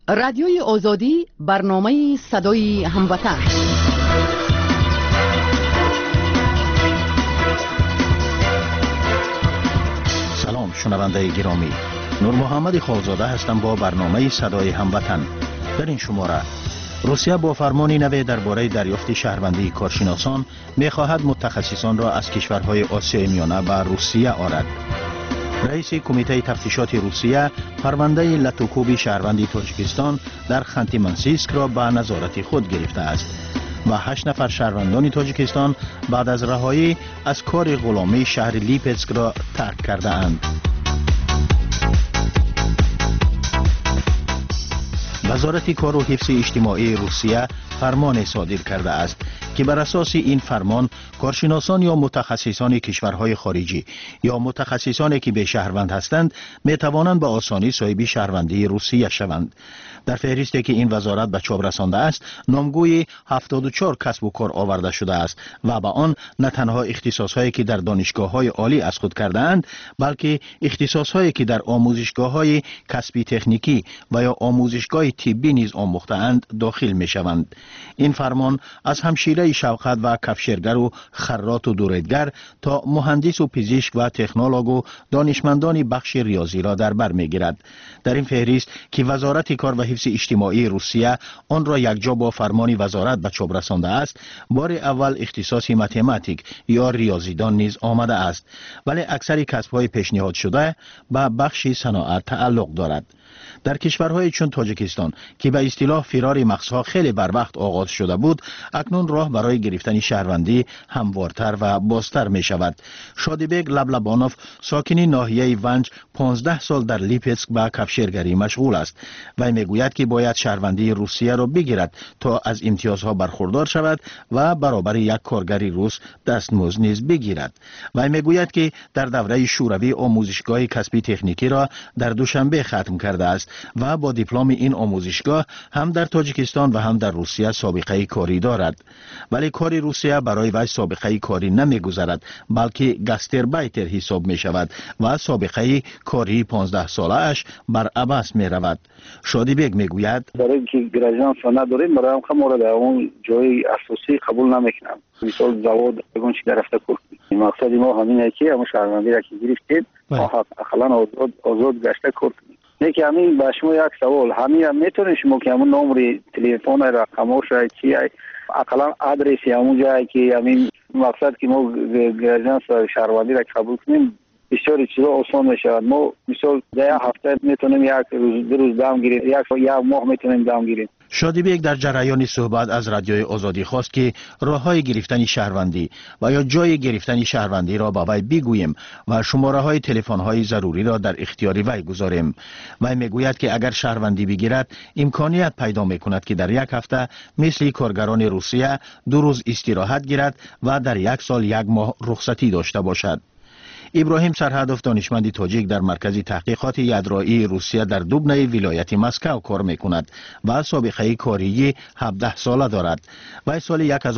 رادیوی آزادی برنامه صدای هموطن. سلام شنونده گرامی، نور محمد خالزاده هستم با برنامه صدای هموطن. در این شماره روسیه با فرمانی نو درباره دریافت شهروندی کارشناسان می‌خواهد متخصصان را از کشورهای آسیای میانه به روسیه آرد. رئیس کمیته تفتیشات روسیه پرونده لاتوکوب شهروندی تاجیکستان در خانتی منسیسک را به نظارت خود گرفته است و 8 نفر شهروندان تاجیکستان بعد از رهایی از کار غلامی شهر لیپسک را ترک کرده اند. وزارت کار و حفظ اجتماعی روسیه فرمان صادر کرده است که بر اساس این فرمان کارشناسان یا متخصصان کشورهای خارجی یا متخصصانی که به شهروند هستند می توانند به آسانی صاحب شهروندی روسیه شوند. در فهرستی که این وزارت به چاپ رسانده است نامگوی 74 کسب و کار آورده شده است و با آن نه تنها اختصاصهایی که در دانشگاه‌های عالی از خود کرده اند بلکه اختصاصهایی که در آموزشگاه‌های کسبی تکنیکی و یا آموزشگاه طبی نیز آموخته اند داخل می شوند. این فرمان از همشیره شوقت و کفشرگر و خراط و دوریدگر تا مهندس و پزشک و تکنولوژ و دانشمندان بخش ریاضی را در بر می‌گیرد. در این فهرست که وزارت کار و حفظ اجتماعی روسیه آن را یکجا با فرمان وزارت به چاپ رسانده است، بار اول اختصاص متماتیک یا ریاضیدان نیز آمده است، ولی اکثر کسب‌های پیشنهاد شده به بخش صنعت تعلق دارد. در کشورهای چون تاجیکستان که به اصطلاح فرار مغزها خیلی بر وقت آغاز شده بود، اکنون راه برای گرفتن شهروندی هموارتر و بازتر می شود. شادیبگ لبلبانوف ساکن ناحیه ونج 15 سال در لیپسک به کفشرگری مشغول است و میگوید که باید شهروندی روسیه را بگیرد تا از امتیازها برخوردار شود و برابر یک کارگری روس دستمزد نیز بگیرد. و میگوید که در دوره شوروی آموزشگاه کسبی تکنیکی را در دوشنبه ختم کرده است و با دیپلم این آموزشگاه هم در تاجیکستان و هم در روسیه سابقه کاری دارد. ولی کار روسیه برای وی سابقه کاری نمیگذارد بلکه گاستربایتر حساب می شود و سابقه کاری 15 ساله اش بر عباس می رود. شادیبگ می گوید برای اینکه گراجان سانه داریم برای هم مورد اون جای اساسی قبول نمیکنم. مثال زواد بگون چی در رفته کرد. مقصد ما همینه که همون شهروندی را که گرفتیم اقلا آزاد گشته کرد. یکی همین به شما یک سوال همین هم میتونه شما که همون نمره تلفن رقمش چی اقلا آدرسی همون جایی که همین مقصد که ما گراجان شهروندی را قبول کنیم بسیار چیزا آسان میشه. ما مثال در هفته میتونیم یک روز دو روز دام گیریم، یک ماه میتونیم دام گیریم. شادیبگ در جریان صحبت از رادیوی آزادی خواست که راههای گرفتن شهروندی و یا جای گرفتن شهروندی را با وی بگوییم و شماره های تلفن های ضروری را در اختیار وی گذاریم. وی میگوید که اگر شهروندی بگیرد امکانیت پیدا میکند که در یک هفته مثل کارگران روسیه 2 روز استراحت گیرد و در 1 سال 1 ماه رخصتی داشته باشد. ابراهیم سرهدف دانشمند تاجیک در مرکز تحقیقات یدرایی روسیه در دوبنه ولایت مسکو کار میکند و سابقه کاری 17 ساله دارد. و سال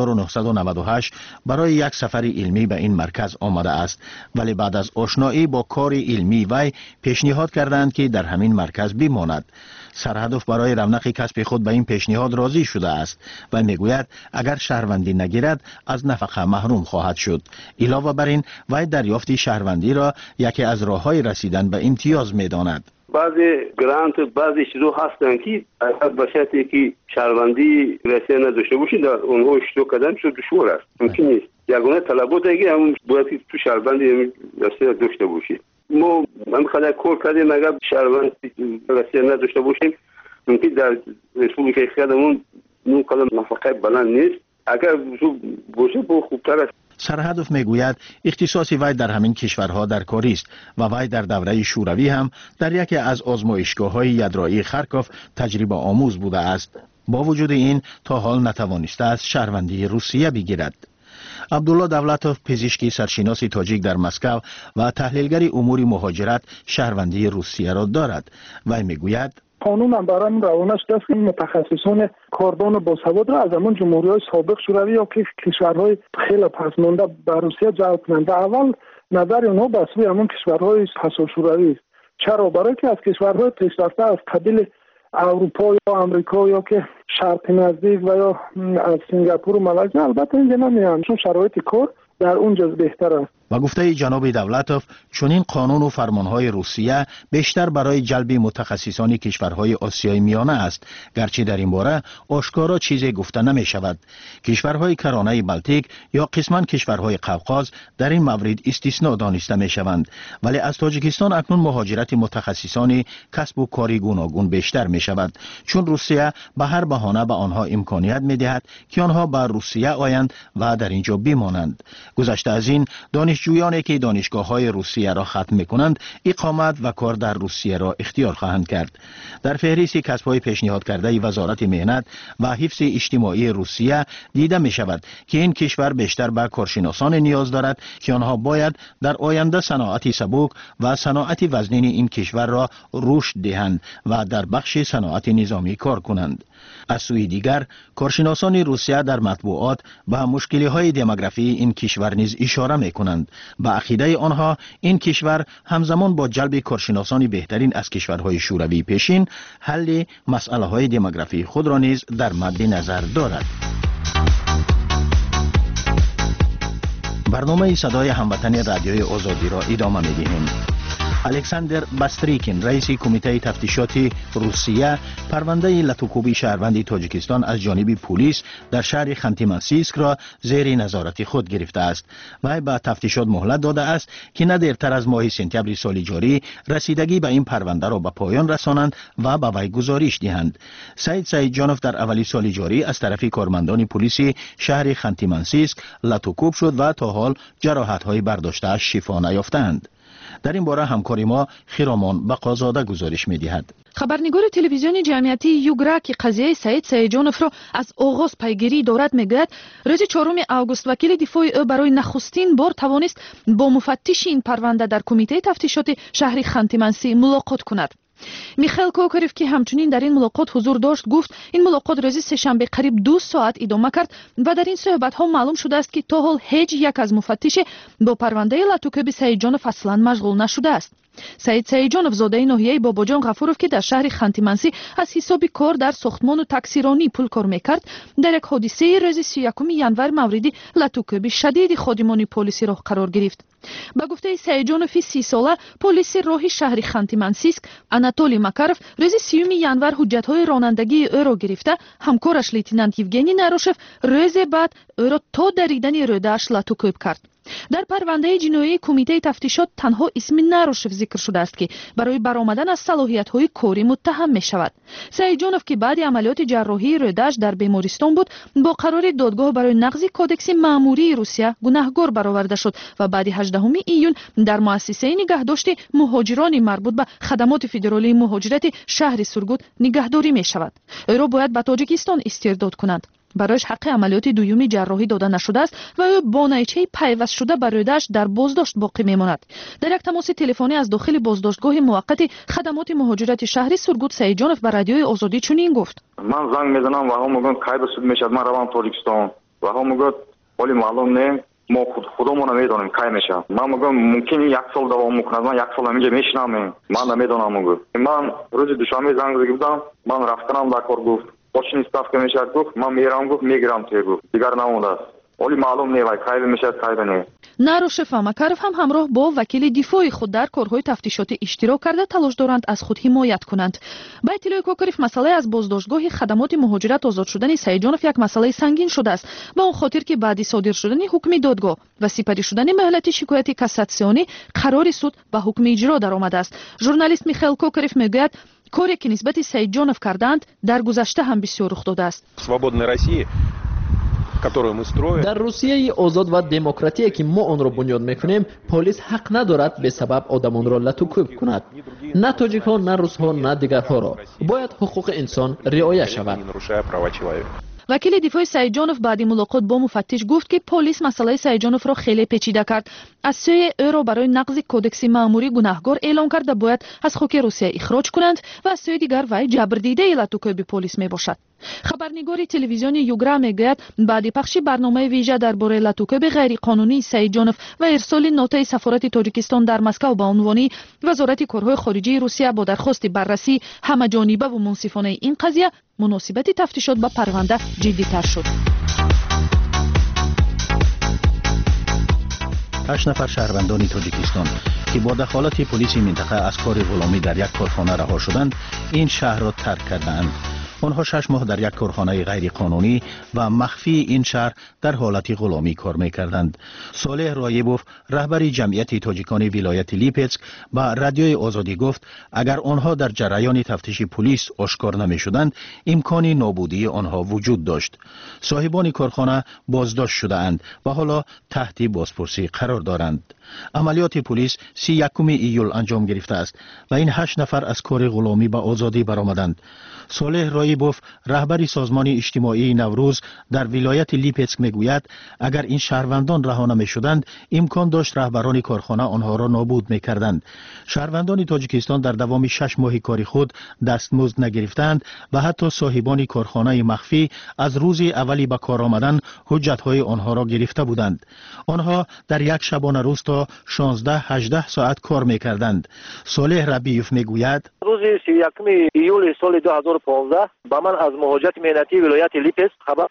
1998 برای یک سفر علمی به این مرکز آمده است، ولی بعد از آشنایی با کار علمی وی پیشنهاد کردند که در همین مرکز بماند. سرهدف برای رونق کسب خود به این پیشنهاد راضی شده است و میگوید اگر شهروندی نگیرد از نفقه محروم خواهد شد. علاوه بر این وی دریافت شهروندی را یکی از راههای رسیدن به امتیاز میداند. بعضی گرانت بعضی چیزو هستن که به شرطی که شهروندی رسیدن نداشته باشی در اونها اشتراک کردن شد دشوار است. ممکن نیست. یگانه طلبات دیگه همون باید که تو شهروندی رسیدن داشته باشی. ما من خدا کار کردیم اگر شهروند رسیدن نداشته باشیم ممکن در ریسپوبلیک خودمون نون قدم نفقه بلند نیست. اگر باشه با خوبتر است. سرهدف میگوید اختصاص وی در همین کشورها در کاری است و وی در دوره شوروی هم در یکی از آزمایشگاه‌های یدرایی خارکوف تجربه آموز بوده است. با وجود این تا حال نتوانسته است شهروندی روسیه بگیرد. عبدالله دولتوف پزشکی سرشناس تاجیک در مسکو و تحلیلگر امور مهاجرت شهروندی روسیه را دارد. وی میگوید قانون هم برای روانه شده است که متخصصان کاردان باسواد را از همون جمهوری‌های سابق شوروی یا کشورهای خیلی پسمانده به روسیه جلب کنند. اول نظر اونها به سوی همون کشورهای پسا شوروی است. چرا؟ برای که از کشورهای پیشرفته از قبیل اروپا یا آمریکا یا که شرق نزدیک و یا از سنگاپور و مالزی البته اینجا نمیان، چون شرایط کار در اونجا بهتر است. و گفته جناب دولتوف چنین قانون و فرمانهای روسیه بیشتر برای جلب متخصصان کشورهای آسیای میانه است، گرچه در این باره آشکارا چیزی گفته نمی شود. کشورهای کرانه بلتیک یا قسما کشورهای قوقاز در این مورد استثناء دانسته می شوند، ولی از تاجیکستان اکنون مهاجرت متخصصان کسب و کاری گوناگون بیشتر می شود، چون روسیه به هر بهانه به آنها امکانیت می دهد که آنها به روسیه آیند و در اینجا بمانند. گذشته از این دانشجویانی که دانشگاه‌های روسیه را ختم می‌کنند اقامت و کار در روسیه را اختیار خواهند کرد. در فهرست کسب‌های پیشنهاد کرده وزارت مهنت و حفظ اجتماعی روسیه دیده می‌شود که این کشور بیشتر به کارشناسان نیاز دارد که آنها باید در آینده صنعت سبک و صنعت وزنین این کشور را رشد دهند و در بخش صنعت نظامی کار کنند. از سوی دیگر کارشناسان روسیه در مطبوعات به مشکل‌های دموگرافی این کشور نیز اشاره می‌کنند. به عقیده آنها این کشور همزمان با جلب کارشناسان بهترین از کشورهای شوروی پیشین حل مسئله‌های دموگرافی خود را نیز در مد نظر دارد. برنامه صدای هموطن رادیوی آزادی را ادامه می‌دهیم. الکساندر باستریکین رئیس کمیته تفتیشات روسیه پرونده لاتوکوبی شهروند تاجیکستان از جانب پلیس در شهر خانتی-مانسیسک را زیر نظارت خود گرفته است. وی به تفتیشات مهلت داده است که نه دیرتر از ماه سپتامبر سال جاری رسیدگی به این پرونده را به پایان رسانند و به وی گزارش دهند. سعید جانوف در اولی سال جاری از طرف کارمندان پلیس شهر خانتی-مانسیسک لاتوکوب شد و تا حال جراحت‌های برداشته شفا نیافتند. در این باره همکاری ما خیرامان بقازاده گزارش می‌دهد. خبرنگار تلویزیون جمعیتی یوگرا که قضیه سعید جانوف را از آغاز پیگیری دارد میگوید روز 4 آگوست وکیل دفاع او برای نخستین بار توانست با مفتش این پرونده در کمیته تفتیشات شهر خانتی-مانسی ملاقات کند. میخائیل کوکاریف که همچنین در این ملاقات حضور داشت گفت این ملاقات روز سه‌شنبه قریب 2 ساعت ادامه کرد و در این صحبت ها معلوم شده است که تا حال هیچ یک از مفتش با پرونده لاتوکوبی سعید جانوف اصلا مشغول نشده است. سعید جانوف زاده ناحیه باباجان غفوروف که در شهر خانتی-مانسی از حساب کار در ساختمان و تاکسیرانی پول کار میکرد در یک حادثه روز 31 ژانویه موردی لاتوکوبی شدید خادمان پلیسی را قرار گرفت. با گفته سعید جانوف 30 ساله پلیس راه شهر خانتی-مانسیسک آناتولی ماکاروف روز 30 ژانویه حجت‌های رانندگی او را گرفته همکارش لیتنانت یوگنی ناروشف روز بعد او را تا دریدن روده‌اش لاتوکوب کرد. در پرونده جنایی کمیته تفتیشات تنها اسم ناروشف ذکر شده است که برای برآمدن از صلاحیت‌های کاری متهم می‌شود. سعید جانوف که بعد عملیات جراحی روده‌اش در بیمارستان بود با قرار دادگاه برای نقض کودکس مأموری روسیه گناهکار برآورده شد و بعد 18 ایون در مؤسسه نگهداشت مهاجران مربوط به خدمات فدرالی مهاجرت شهر سورگوت نگهداری می‌شود. او را باید به تاجیکستان استرداد کنند. برایش حق عملیات دومی جراحی داده نشده است و او با نیچه پیوست شده بر روده‌اش در بازداشت باقی میماند. در یک تماس تلفنی از داخل بازداشتگاه موقت خدمات مهاجرت شهر سورگوت سعید جانوف به رادیوی آزادی چنین گفت: من زنگ میزنم و هم میگن کی به سود میشد، من روم تاجیکستان و هم میگن ولی معلوم نه، ما خودمون نمیدونیم کی میشه. من میگم ممکنه 1 سال دوام میکنه، من 1 سال اینجا میشینم، من نمیدونم. میگم من روز دوشنبه زنگ زدم، من رفتم در کار گفت почни ставка میشد، گفت من میرم، گفت میگیرم توی، گفت دیگر نمونده است ولی معلوم نیست کی میشه کی نه. ناروشف و ماکاروف هم همراه با وکیل دفاعی خود در کارهای تفتیشاتی اشتراک کرده تلاش دارند از خود حمایت کنند. با اطلاع کوکاریف مسئله از بازداشتگاه خدمات مهاجرت آزاد شدن سعید جانوف یک مسئله سنگین شده است، با اون خاطر که بعد صادر شدن حکم دادگاه و سپری شدن مهلت شکایت کاساسیونی قرار سود به حکم اجرا درآمده است. ژورنالیست میخائیل کوکاریف میگوید کاری که نسبت سعید جانوف کردند در گذشته هم بسیار رخ داده است. در روسیه آزاد و دموکراتیکی که ما آن را بنیاد میکنیم پلیس حق ندارد به سبب آدمان را لاتوکوب کند. نه تاجیک ها، نه روس ها، نه دیگرها را باید حقوق انسان رعایت شود. وکیل دفاع سعید جانوف بعد ملاقات با مفتش گفت که پلیس مسئله سعید جانوف را خیلی پیچیده کرد. از سوی او را برای نقض کودکس مأموری گناهکار اعلام کرد و باید از خاک روسیه اخراج کنند و از سوی دیگر وی جبردیده لاتوکوبی پلیس می باشد. خبرنگار تلویزیون یوگرا میگوید بعد پخش برنامه ویژه درباره لطوکب غیر قانونی سعید جانف و ارسال نوتای سفارت تاجیکستان در مسکو به عنوان وزارت کارهای خارجه روسیه با درخواست بررسی همه‌جانبه و منصفانه این قضیه، مناسبت تفتیشات به پرونده جدی‌تر شد. 8 نفر شهروندان تاجیکستان که با دخالت پلیس منطقه از کار غلامی در یک کارخانه رها شدند، این شهر را ترک کردند. آنها 6 ماه در یک کارخانه غیر قانونی و مخفی این شهر در حالت غلامی کار می‌کردند. صالح رایبوف، رهبر جمعیت تاجیکان ولایت لیپسک، با رادیوی آزادی گفت اگر آنها در جریان تفتیش پلیس آشکار نمی‌شدند، امکان نابودی آنها وجود داشت. صاحبان کارخانه بازداشت شده‌اند و حالا تحت بازپرسی قرار دارند. عملیات پلیس 31 ایول انجام گرفته است و این 8 نفر از کار غلامی به آزادی برآمدند. صالح رایبوف، رهبر سازمان اجتماعی نوروز در ولایت لیپسک میگوید اگر این شهروندان رها نمی‌شدند، امکان داشت رهبران کارخانه آنها را نابود می‌کردند. شهروندان تاجیکستان در دوام 6 ماه کاری خود دستمزد نگرفتند و حتی صاحبان کارخانه مخفی از روز اولی به کار آمدن حجت‌های آنها را گرفته بودند. آنها در یک شبانه روز تا 16-18 ساعت کار می‌کردند. صالح ربیوف میگوید روز 31 ایول سال 2015 با من از مهاجرت مهنتی ولایت لیپسک خبر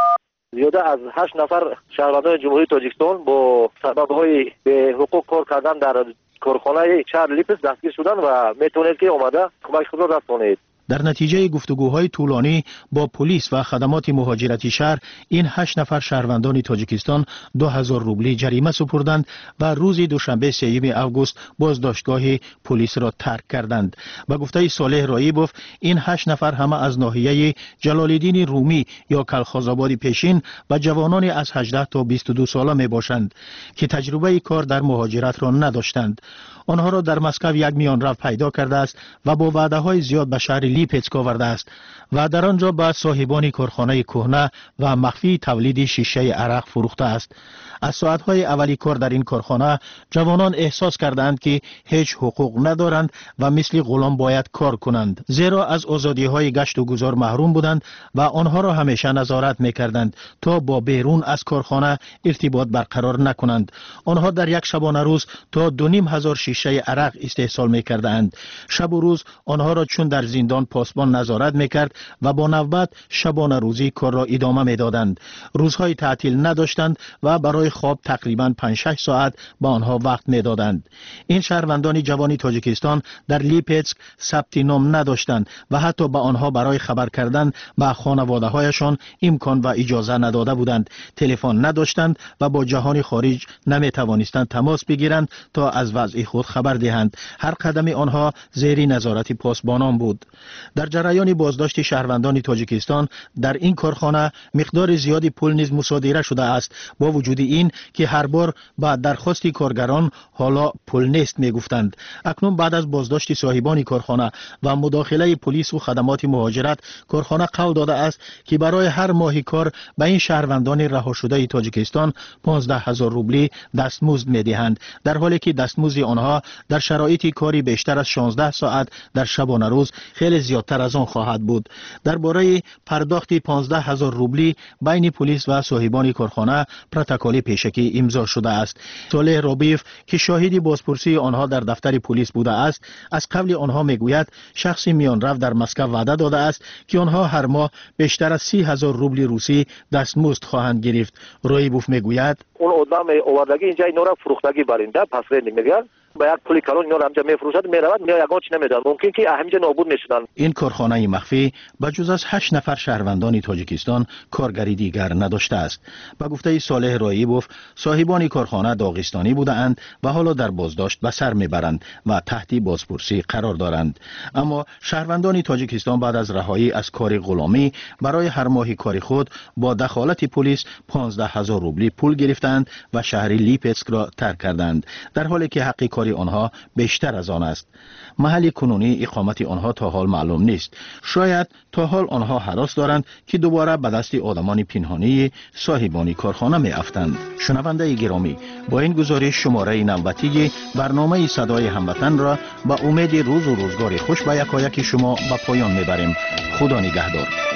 زیاده از 8 نفر شهروندان جمهوری تاجیکستان با سبب‌های به حقوق کار کردن در کارخانه شهر لیپسک دستگیر شدند و میتونید که اومده کمک خود را رسانید. در نتیجه گفتگوهای طولانی با پلیس و خدمات مهاجرتی شهر، این 8 نفر شهروندان تاجیکستان 2000 روبلی جریمه سپردند و روز دوشنبه 3 آگوست بازداشتگاه پلیس را ترک کردند. با گفته صالح رایبوف، این 8 نفر همه از ناحیه جلال‌الدین رومی یا کلخازآباد پیشین و جوانان از 18 تا 22 ساله می باشند که تجربه کار در مهاجرت را نداشتند. آنها را در مسکو یک میانرو پیدا کرده است و با وعده‌های زیاد به شهر لیپسک آورده است و در آنجا به صاحبان کارخانه کهنه و مخفی تولید شیشه عرق فروخته است. از ساعت‌های اولی کار در این کارخانه، جوانان احساس کردند که هیچ حقوق ندارند و مثل غلام باید کار کنند، زیرا از آزادی‌های گشت و گذار محروم بودند و آنها را همیشه نظارت می‌کردند تا با بیرون از کارخانه ارتباط برقرار نکنند. آنها در یک شبانه روز تا 2500 شیشه عرق استحصال می‌کردند. شب و روز آنها را چون در زندان پاسبان نظارت می‌کرد و با نوبت شبانه روزی کار را ادامه می‌دادند. روزهای تعطیل نداشتند و برای خواب تقریباً 5-6 ساعت با آنها وقت می‌دادند. این شهروندان جوان تاجیکستان در لیپسک ثبت نام نداشتند و حتی به آنها برای خبر کردن به خانواده‌هایشان امکان و اجازه نداده بودند. تلفن نداشتند و با جهان خارج نمی‌توانستند تماس بگیرند تا از وضع خود خبر دهند. هر قدم آنها زیر نظارت پاسبانان بود. در جریان بازداشت شهروندان تاجیکستان در این کارخانه مقدار زیادی پول نیز مصادره شده است. با وجود این که هر بار بعد درخواست کارگران حالا پول نیست میگفتند. اکنون بعد از بازداشت صاحبان کارخانه و مداخله پلیس و خدمات مهاجرت، کارخانه قول داده است که برای هر ماه کار به این شهروندان رها شده تاجیکستان 15000 روبلی دستمزد میدهند، در حالی که دستمزد آنها در شرایط کاری بیشتر از 16 ساعت در شبانه روز خیلی زیادتر از آن خواهد بود. درباره پرداخت 15000 روبلی بین پلیس و صاحبان کارخانه پروتکل پیشکی امضا شده است. صالح رایبوف که شاهد بازپرسی آنها در دفتر پلیس بوده است، از قبل آنها میگوید شخص میانرو در مسکو وعده داده است که آنها هر ماه بیشتر از 30000 روبل روسی دستمزد خواهند گرفت. رایبوف میگوید اون آدم آوردگی اینجا اینا را فروختگی برنده پس نمیگن با یک پولی کلون اینا را همجا میفروشد میرود یگان چی نمیدن، ممکن که همینجا نابود میشدن. این کارخانه مخفی بجز از 8 نفر شهروندان تاجیکستان کارگری دیگر نداشته است. با گفته صالح رایبوف، صاحبان کارخانه داغستانی بودند و حالا در بازداشت به سر میبرند و تحت بازپرسی قرار دارند. اما شهروندان تاجیکستان بعد از رهایی از کار غلامی برای هر ماه کاری خود با دخالت پلیس 15000 روبلی پول گرفتند و شهر لیپسک را ترک کردند، در حالی که حق کاری آنها بیشتر از آن است. محل کنونی اقامت آنها تا حال معلوم نیست. شاید تا حال آنها هراس دارند که دوباره به دست آدمان پنهانی صاحبان کارخانه می افتند. شنونده گرامی، با این گزارش شماره نوبتی برنامه صدای هموطن را با امید روز و روزگار خوش به یکایک شما به پایان می بریم. خدا نگهدار.